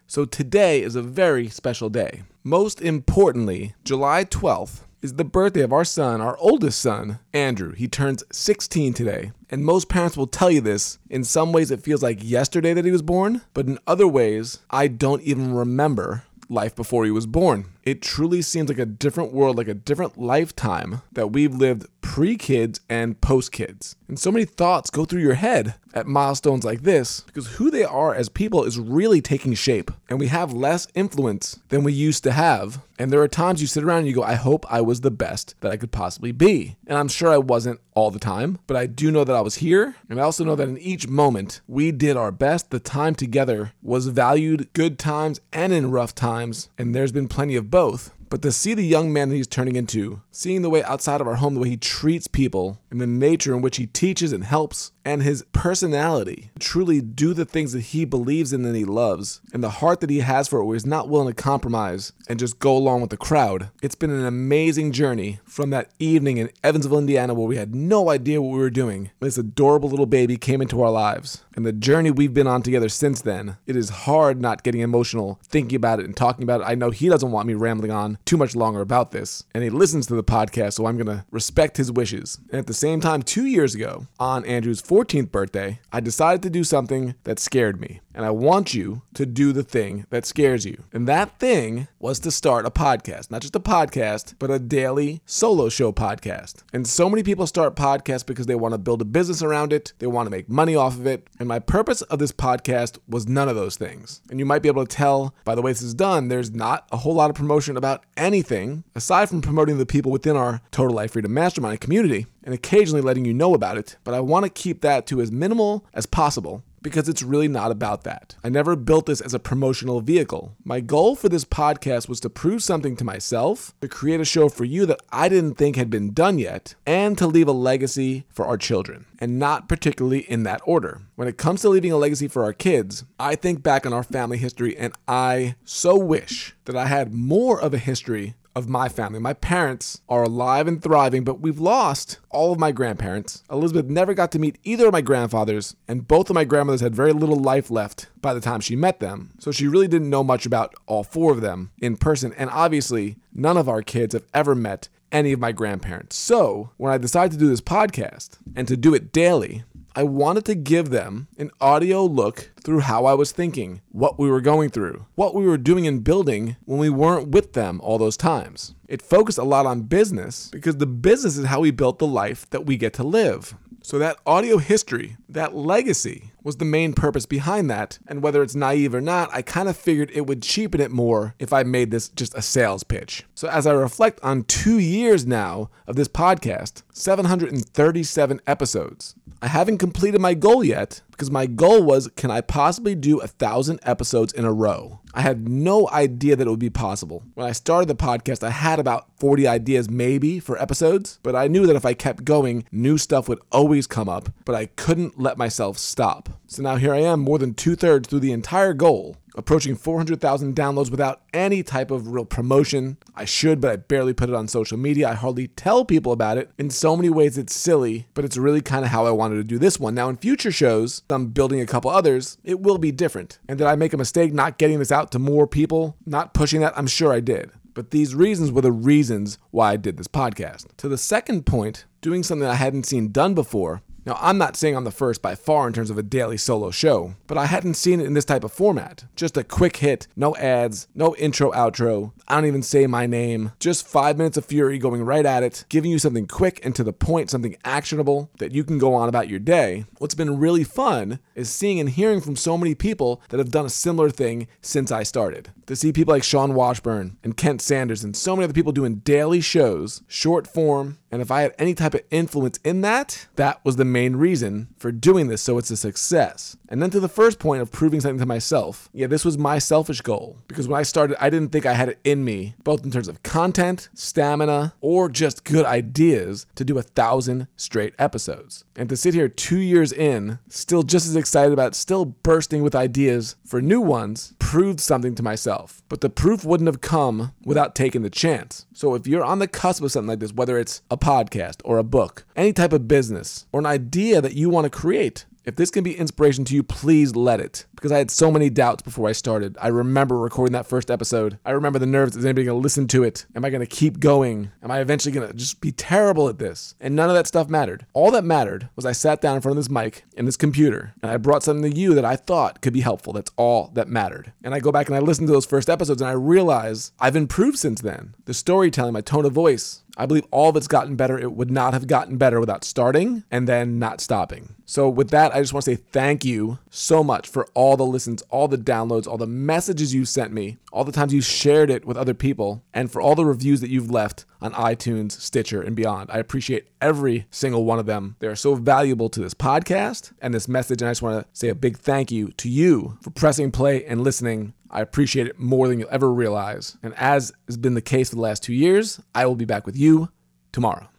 So today is a very special day. Most importantly, July 12th is the birthday of our son, our oldest son, Andrew. He turns 16 today. And most parents will tell you this. In some ways, it feels like yesterday that he was born, but in other ways, I don't even remember life before he was born. It truly seems like a different world, like a different lifetime that we've lived pre-kids and post-kids. And so many thoughts go through your head at milestones like this because who they are as people is really taking shape. And we have less influence than we used to have. And there are times you sit around and you go, I hope I was the best that I could possibly be. And I'm sure I wasn't all the time, but I do know that I was here. And I also know that in each moment, we did our best. The time together was valued, good times and in rough times. And there's been plenty of both. But to see the young man that he's turning into, seeing the way outside of our home, the way he treats people, and the nature in which he teaches and helps, and his personality, truly do the things that he believes in and he loves, and the heart that he has for it where he's not willing to compromise and just go along with the crowd. It's been an amazing journey from that evening in Evansville, Indiana, where we had no idea what we were doing. This adorable little baby came into our lives. And the journey we've been on together since then, it is hard not getting emotional thinking about it and talking about it. I know he doesn't want me rambling on too much longer about this. And he listens to the podcast, so I'm going to respect his wishes. And at the same time, 2 years ago, on Andrew's 14th birthday, I decided to do something that scared me. And I want you to do the thing that scares you. And that thing was to start a podcast. Not just a podcast, but a daily solo show podcast. And so many people start podcasts because they want to build a business around it. They want to make money off of it. And my purpose of this podcast was none of those things. And you might be able to tell by the way this is done, there's not a whole lot of promotion about anything aside from promoting the people within our Total Life Freedom Mastermind community and occasionally letting you know about it. But I want to keep that to as minimal as possible, because it's really not about that. I never built this as a promotional vehicle. My goal for this podcast was to prove something to myself, to create a show for you that I didn't think had been done yet, and to leave a legacy for our children, and not particularly in that order. When it comes to leaving a legacy for our kids, I think back on our family history, and I so wish that I had more of a history of my family. My parents are alive and thriving, but we've lost all of my grandparents. Elizabeth never got to meet either of my grandfathers, and both of my grandmothers had very little life left by the time she met them. So she really didn't know much about all four of them in person, and obviously none of our kids have ever met any of my grandparents. So when I decided to do this podcast and to do it daily, I wanted to give them an audio look through how I was thinking, what we were going through, what we were doing and building when we weren't with them all those times. It focused a lot on business because the business is how we built the life that we get to live. So that audio history, that legacy, was the main purpose behind that. And whether it's naive or not, I kind of figured it would cheapen it more if I made this just a sales pitch. So as I reflect on 2 years now of this podcast, 737 episodes, I haven't completed my goal yet because my goal was, can I possibly do 1,000 episodes in a row? I had no idea that it would be possible. When I started the podcast, I had about 40 ideas maybe for episodes, but I knew that if I kept going, new stuff would always come up, but I couldn't let myself stop. So now here I am, more than 2/3 through the entire goal, approaching 400,000 downloads without any type of real promotion. I should, but I barely put it on social media. I hardly tell people about it. In so many ways, it's silly, but it's really kind of how I wanted to do this one. Now, in future shows, I'm building a couple others, it will be different. And did I make a mistake not getting this out to more people, not pushing that? I'm sure I did. But these reasons were the reasons why I did this podcast. To the second point, doing something I hadn't seen done before. Now, I'm not saying I'm the first by far in terms of a daily solo show, but I hadn't seen it in this type of format. Just a quick hit, no ads, no intro, outro. I don't even say my name. Just 5 minutes of fury going right at it, giving you something quick and to the point, something actionable that you can go on about your day. What's been really fun is seeing and hearing from so many people that have done a similar thing since I started. To see people like Sean Washburn and Kent Sanders and so many other people doing daily shows, short form, and if I had any type of influence in that, that was the main reason for doing this, so it's a success. And then to the first point of proving something to myself, this was my selfish goal. Because when I started, I didn't think I had it in me, both in terms of content, stamina, or just good ideas to do 1,000 straight episodes. And to sit here 2 years in, still just as excited about, still bursting with ideas for new ones, proved something to myself. But the proof wouldn't have come without taking the chance. So if you're on the cusp of something like this, whether it's a podcast or a book, any type of business or an idea that you want to create, If this can be inspiration to you, please let it. Because I had so many doubts before I started. I remember recording that first episode. I remember the nerves. Is anybody going to listen to it? Am I going to keep going? Am I eventually going to just be terrible at this? And none of that stuff mattered. All that mattered was I sat down in front of this mic and this computer, and I brought something to you that I thought could be helpful. That's all that mattered. And I go back and I listen to those first episodes and I realize I've improved since then. The storytelling, my tone of voice, I believe all of it's gotten better. It would not have gotten better without starting and then not stopping. So with that, I just want to say thank you so much for all the listens, all the downloads, all the messages you sent me, all the times you shared it with other people, and for all the reviews that you've left on iTunes, Stitcher, and beyond. I appreciate every single one of them. They are so valuable to this podcast and this message, and I just want to say a big thank you to you for pressing play and listening. I appreciate it more than you'll ever realize. And as has been the case for the last 2 years, I will be back with you tomorrow.